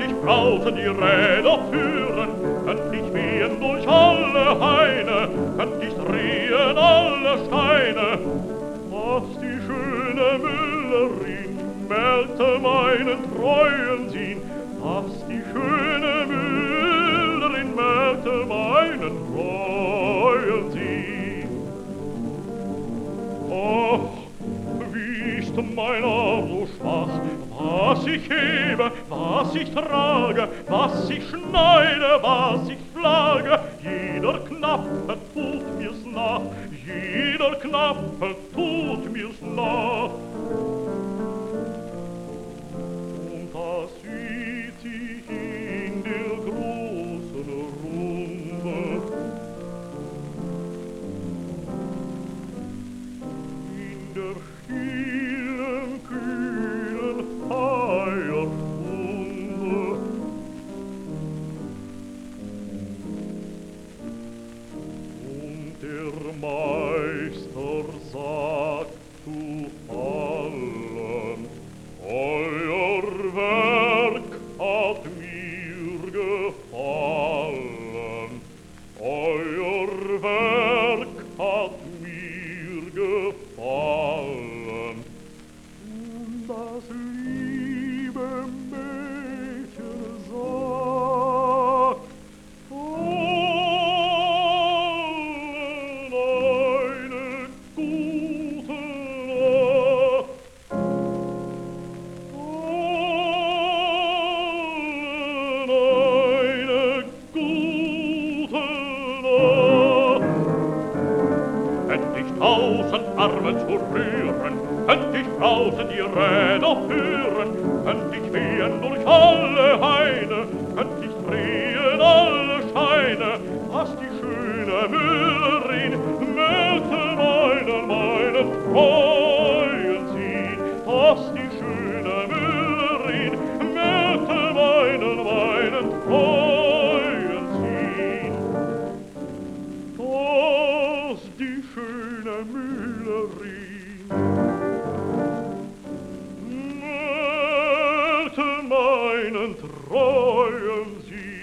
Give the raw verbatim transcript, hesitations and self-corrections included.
ich brausen die Räder führen, könnt ich wehen durch alle Haine, könnt ich drehen alle Steine. Was die schöne Müllerin merkte meinen treuen Sinn, was die schöne Müllerin merkte meinen treuen Sinn. Ach, wie ist mein Arm so schwach, was ich hebe, was ich trage, was ich schneide, was ich schlage, jeder Knappe tut mir's nach, jeder Knappe tut mir's nach. Und da sieht sich in der großen Runde, in der stillen, kühlen Feierstunde, und der Meister sagt zu allen, euer Werk hat mir gefallen, euer Werk hat mir gefallen. Und das liebe Mädchen sagt, allen eine gute Nacht, allen eine gute Nacht. Könnt ich tausend Arme zu rühren, könnt ich draußen die Räder führen, könnt ich wehen durch alle Haine, könnt ich drehen alle Steine, was die schöne Müllerin merkte meinen, meinen treuen Sinn, was die schöne Müllerin merkte meinen, meinen treuen Sinn. Was die schöne Müllerin merkte meinen treuen Sinn.